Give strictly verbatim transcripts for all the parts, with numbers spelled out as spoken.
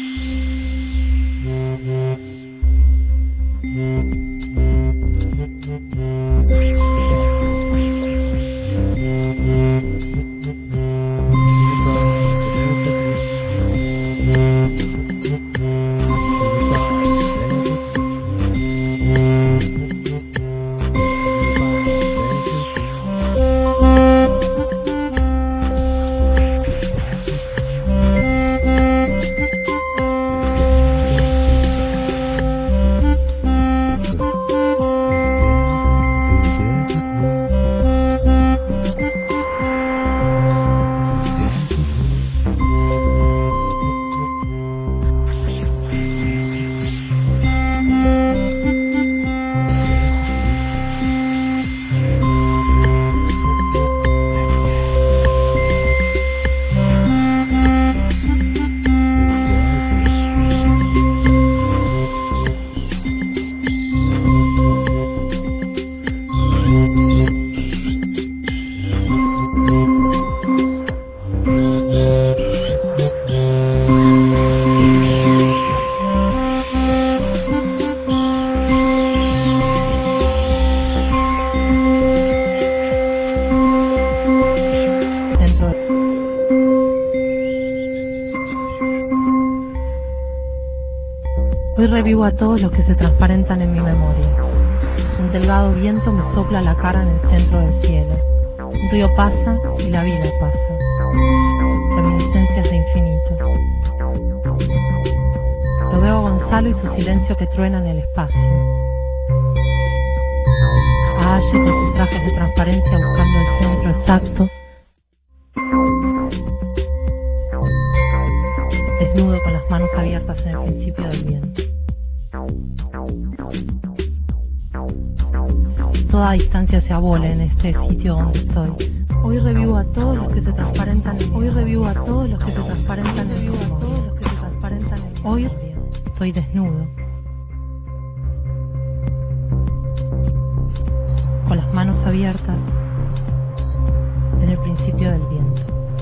Hoy revivo a todos los que se transparentan en mi memoria. Un delgado viento me sopla la cara en el centro del cielo. Un río pasa y la vida pasa. Reminiscencias de infinito. Lo veo a Gonzalo y su silencio que truena en el espacio. A Aye con sus trajes de transparencia buscando el centro exacto. Desnudo con las manos abiertas en el principio del viento. Toda distancia se abole en este sitio donde estoy. Hoy revivo a todos los que se transparentan en Hoy revivo a todos los que se transparentan en Hoy a todos los que se transparentan en Hoy estoy desnudo. Con las manos abiertas en el principio del viento.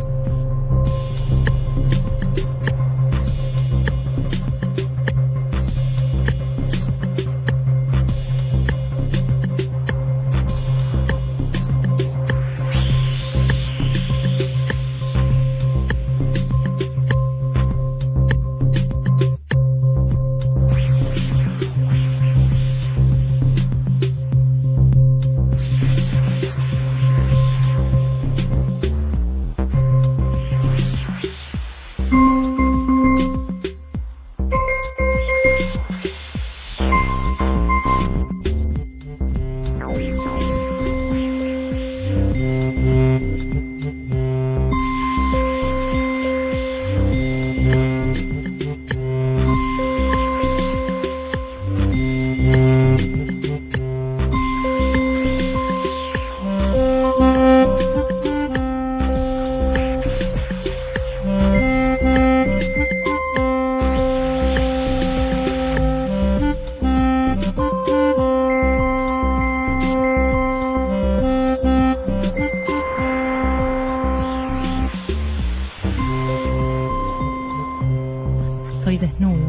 Estoy desnudo.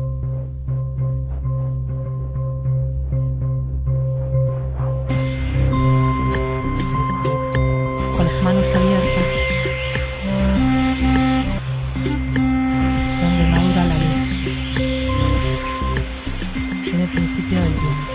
Con las manos abiertas, donde madura la luz, en el principio del día.